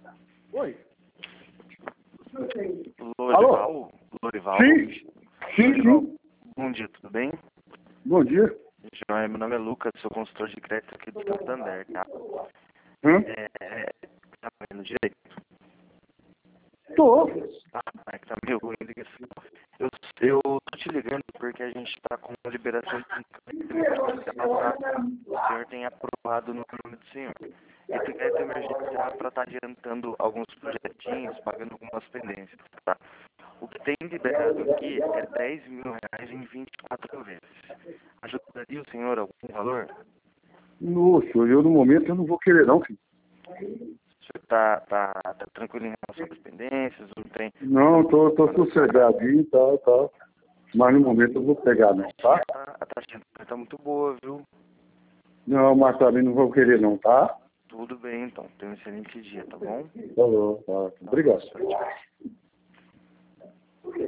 Oi. Lorival? Lorival? Sim. Bom dia, tudo bem? Bom dia. Joia, meu nome é Lucas, sou consultor de crédito aqui do Santander, tá? Tá vendo direito? Tô. É que tá meio ruim a ligação. Eu tô te ligando porque a gente tá com uma liberação de social, tá? O senhor tem aprovado no nome do senhor. Esse crédito emergencial para estar adiantando alguns projetinhos, pagando algumas pendências, tá? O que tem liberado aqui é 10 mil reais em 24 vezes. Ajudaria o senhor algum valor? Nossa, eu no momento eu não vou querer não, filho. O senhor tá tranquilo em relação às pendências? Não tem... Não, tô sossegadinho, tá. Mas no momento eu vou pegar não, tá? A taxa tá muito boa, viu? Não, mas também não vou querer não, tá? Tudo bem, então. Tenha um excelente dia, tá bom? Tá bom, tá. Obrigado.